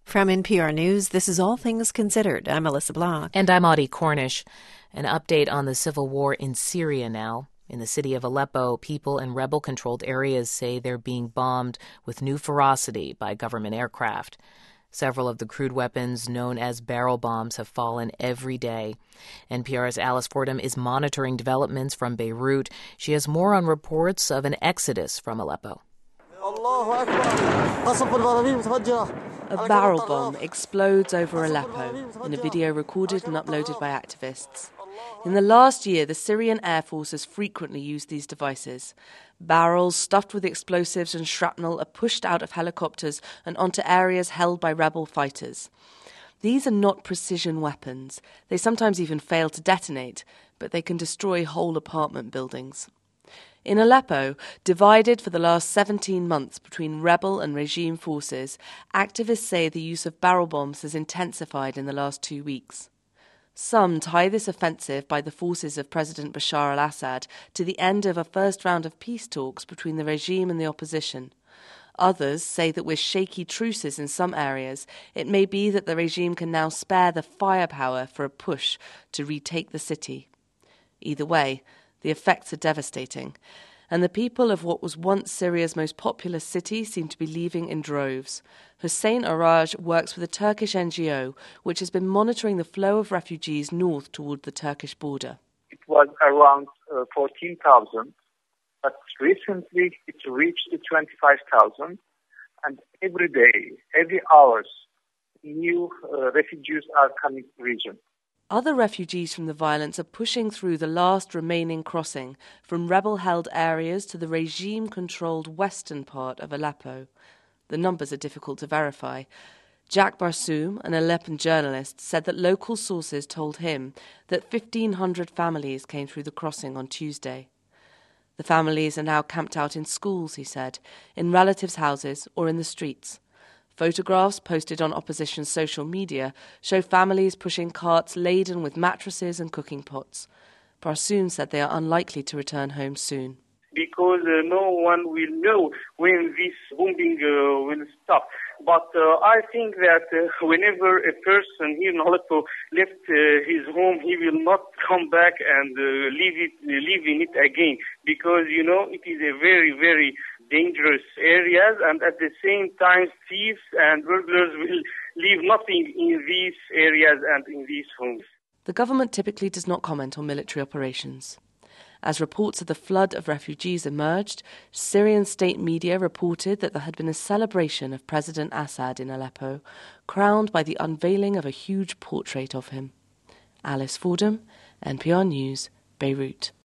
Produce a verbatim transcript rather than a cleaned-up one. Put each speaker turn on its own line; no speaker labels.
From N P R News, this is All Things Considered. I'm Melissa Block.
And I'm Audie Cornish. An update on the civil war in Syria now. In the city of Aleppo, people in rebel-controlled areas say they're being bombed with new ferocity by government aircraft. Several of the crude weapons known as barrel bombs have fallen every day. N P R's Alice Fordham is monitoring developments from Beirut. She has more on reports of an exodus from Aleppo.
A barrel bomb explodes over Aleppo in a video recorded and uploaded by activists. In the last year, the Syrian Air Force has frequently used these devices. Barrels stuffed with explosives and shrapnel are pushed out of helicopters and onto areas held by rebel fighters. These are not precision weapons. They sometimes even fail to detonate, but they can destroy whole apartment buildings. In Aleppo, divided for the last seventeen months between rebel and regime forces, activists say the use of barrel bombs has intensified in the last two weeks. Some tie this offensive by the forces of President Bashar al-Assad to the end of a first round of peace talks between the regime and the opposition. Others say that with shaky truces in some areas, it may be that the regime can now spare the firepower for a push to retake the city. Either way, the effects are devastating, and the people of what was once Syria's most populous city seem to be leaving in droves. Hussein Araj works with a Turkish N G O which has been monitoring the flow of refugees north toward the Turkish border.
It was around uh, fourteen thousand, but recently it reached twenty-five thousand, and every day, every hour, new uh, refugees are coming to the region.
Other refugees from the violence are pushing through the last remaining crossing from rebel-held areas to the regime-controlled western part of Aleppo. The numbers are difficult to verify. Jack Barsoum, an Aleppan journalist, said that local sources told him that fifteen hundred families came through the crossing on Tuesday. The families are now camped out in schools, he said, in relatives' houses or in the streets. Photographs posted on opposition social media show families pushing carts laden with mattresses and cooking pots. Barsoum said they are unlikely to return home soon.
Because uh, no one will know when this bombing uh, will stop. But uh, I think that uh, whenever a person here in Aleppo left uh, his home, he will not come back and uh, leave it, live in it again. Because, you know, it is a very, very dangerous areas, and at the same time, thieves and burglars will leave nothing in these areas and in these homes.
The government typically does not comment on military operations. As reports of the flood of refugees emerged, Syrian state media reported that there had been a celebration of President Assad in Aleppo, crowned by the unveiling of a huge portrait of him. Alice Fordham, N P R News, Beirut.